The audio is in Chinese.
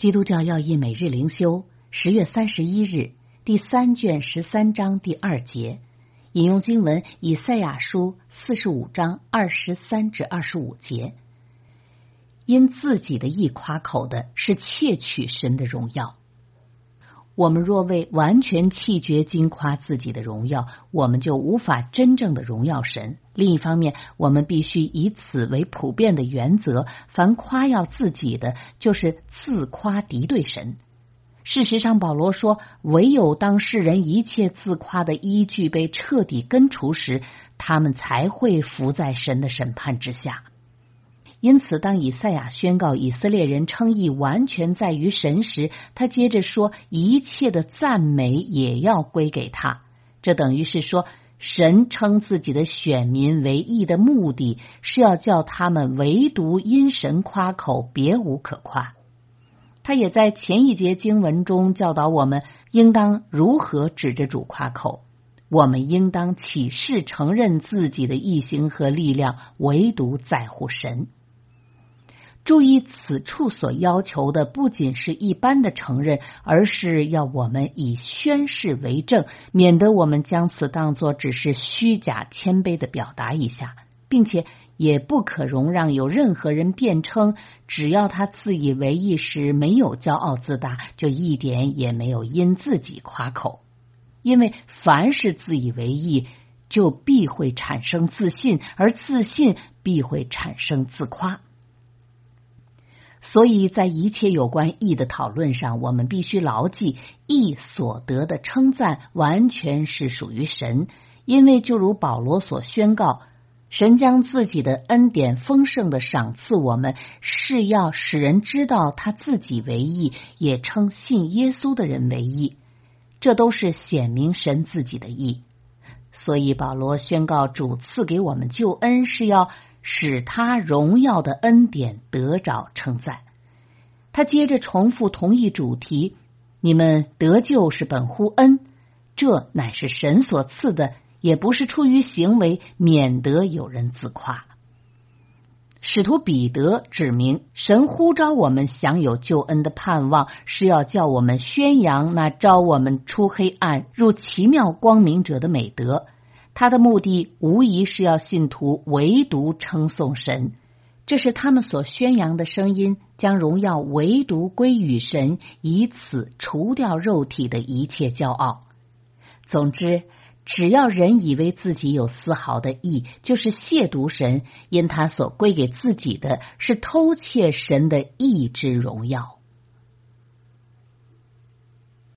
基督教要义每日灵修10月31日第3卷13章第2节，引用经文以赛亚书45章23至25节。因自己的义夸口的是窃取神的荣耀。我们若为完全弃绝矜夸自己的荣耀，我们就无法真正的荣耀神。另一方面，我们必须以此为普遍的原则，凡夸耀自己的，就是自夸敌对神。事实上，保罗说，唯有当世人一切自夸的依据被彻底根除时，他们才会伏在神的审判之下。因此，当以赛亚宣告以色列人称义完全在于神时，他接着说，一切的赞美也要归给他。这等于是说，神称自己的选民为义的目的是要叫他们唯独因神夸口，别无可夸。他也在前一节经文中教导我们应当如何指着主夸口。我们应当起誓承认自己的义行和力量唯独在乎神。注意，此处所要求的不仅是一般的承认，而是要我们以宣誓为证，免得我们将此当作只是虚假谦卑的表达一下，并且也不可容让有任何人辩称，只要他自以为义时没有骄傲自大，就一点也没有因自己夸口。因为凡是自以为义，就必会产生自信，而自信必会产生自夸。所以在一切有关义的讨论上，我们必须牢记，义所得的称赞完全是属于神，因为就如保罗所宣告，神将自己的恩典丰盛的赏赐我们，是要使人知道他自己为义，也称信耶稣的人为义，这都是显明神自己的义。所以保罗宣告主赐给我们救恩，是要使他荣耀的恩典得着称赞。他接着重复同一主题，你们得救是本乎恩，这乃是神所赐的，也不是出于行为，免得有人自夸。使徒彼得指明，神呼召我们享有救恩的盼望，是要叫我们宣扬那召我们出黑暗入奇妙光明者的美德。他的目的无疑是要信徒唯独称颂神，这是他们所宣扬的声音，将荣耀唯独归于神，以此除掉肉体的一切骄傲。总之，只要人以为自己有丝毫的义，就是亵渎神，因他所归给自己的是偷窃神的义之荣耀。